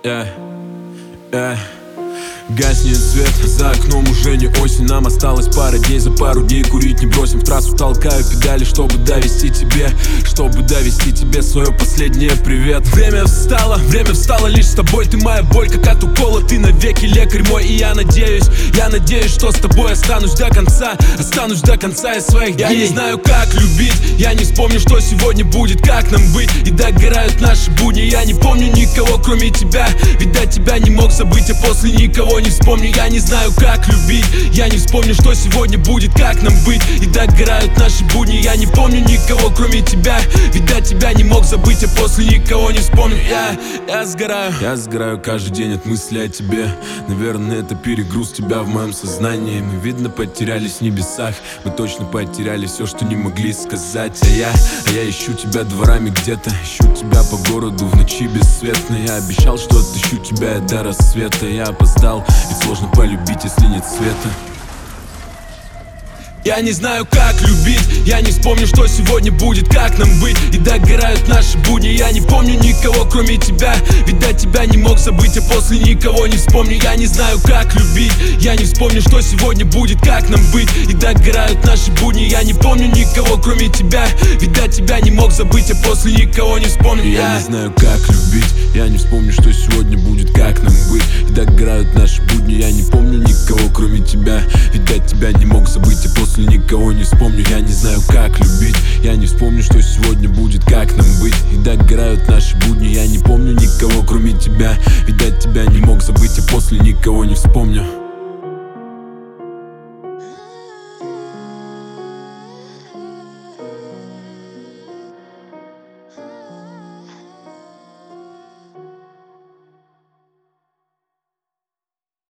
Гаснет свет, за окном уже не осень. Нам осталось пара дней, за пару дней курить не бросим. В трассу толкаю педали, чтобы довести тебе свое последнее привет. Время встало лишь с тобой. Ты моя боль, как от укола, ты навеки лекарь мой. И я надеюсь, что с тобой останусь до конца из своих дней. Я не знаю, как любить, я не вспомню, что сегодня будет, как нам быть. И догорают наши будни, я не помню никого, кроме тебя. Ведь до тебя не мог забыть, а после никого не вспомню. Я не знаю, как любить, я не вспомню, что сегодня будет, как нам быть. И догорают наши будни, я не помню никого, кроме тебя. Ведь до тебя не мог забыть, а после никого не вспомню. Я сгораю каждый день от мысли о тебе. Наверное, это перегруз тебя в моем сознании. Мы, видно, потерялись в небесах. Мы точно потеряли все, что не могли сказать. А я ищу тебя дворами где-то. Ищу тебя по городу в ночи бесцветной. Я обещал, что отыщу тебя до рассвета. Я опоздал, ведь сложно полюбить, если нет света. Я не знаю, как любить, я не вспомню, что сегодня будет, как нам быть. И догорают наши будни, я не помню никого, кроме тебя. Ведь до тебя не мог забыть, а после никого не вспомню. Я не знаю, как любить, я не вспомню, что сегодня будет, как нам быть. И догорают наши будни, я не помню никого, кроме тебя. Ведь до тебя не мог забыть, а после никого не вспомню. Я не знаю, как любить, я не вспомню, что сегодня будет, как нам быть. И догорают наши будни, я не помню никого, кроме тебя. Ведь до тебя не мог забыть, а после никого не вспомню. Я не знаю, как любить, я не вспомню, что сегодня будет, как нам быть. И догорают наши будни, я не помню никого, кроме тебя. Ведь до тебя не мог забыть, а после никого не вспомню.